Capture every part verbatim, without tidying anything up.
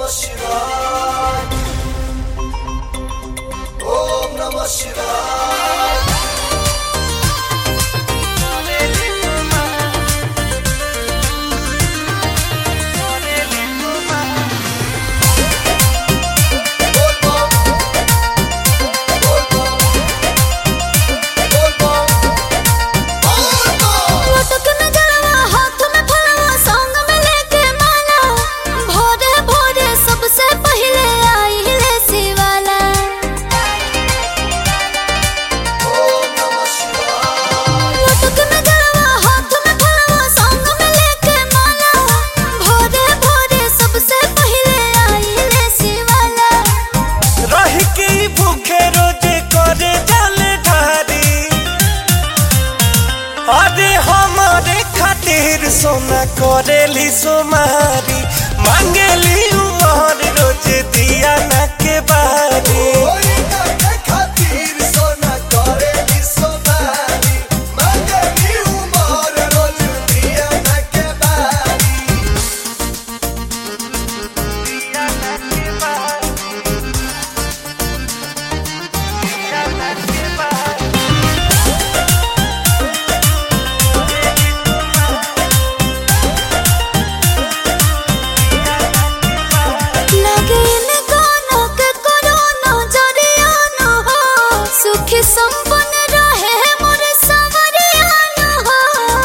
Namah Shivaya. Om Namah Shivaya. सोना करेली सोमारी मांगेली उमर रोज दिया ना के बारी खातिर सोना करेली सोमारी मांगेली उमर रोज दिया ना के बारी दिया ना के बारी दिया ना के बारी संपन्न रहे मोर सवरिया हो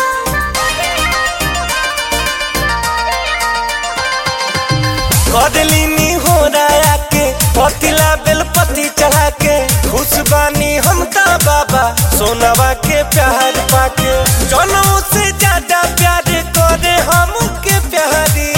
कदलिनी हो राया के पतिला बेलपति चढ़ा के खुशबानी हम ता बाबा सोनवा के प्यार पाके जनों से ज्यादा प्यार करे हमके प्यारी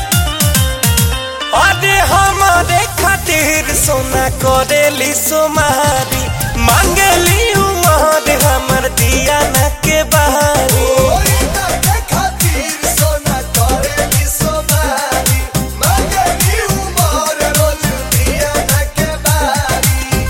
अरे हमारे खातिर सोना करेली सोमारी मांगली उमर हमर दिया न के बहारी खातिर सोना करेली सोमारी मांगली उमर रोज दिया न के बारी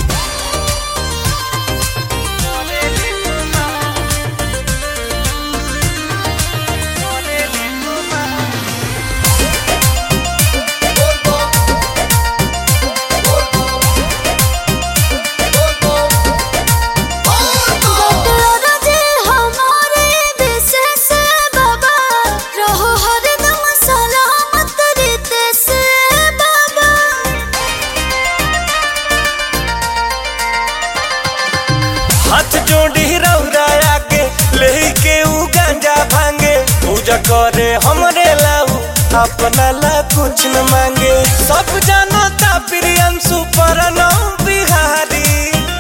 हाथ जोड़ी रौरा के लेके उ गांजा भांगे पूजा करे हमरे लाऊ अपना ला कुछ न मांगे सब जानो ता प्रियंशु परनो बिहारी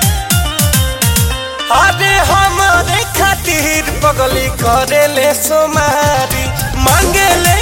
अरे हमारे खातिर पगली करे ले सोमारी मांगे ले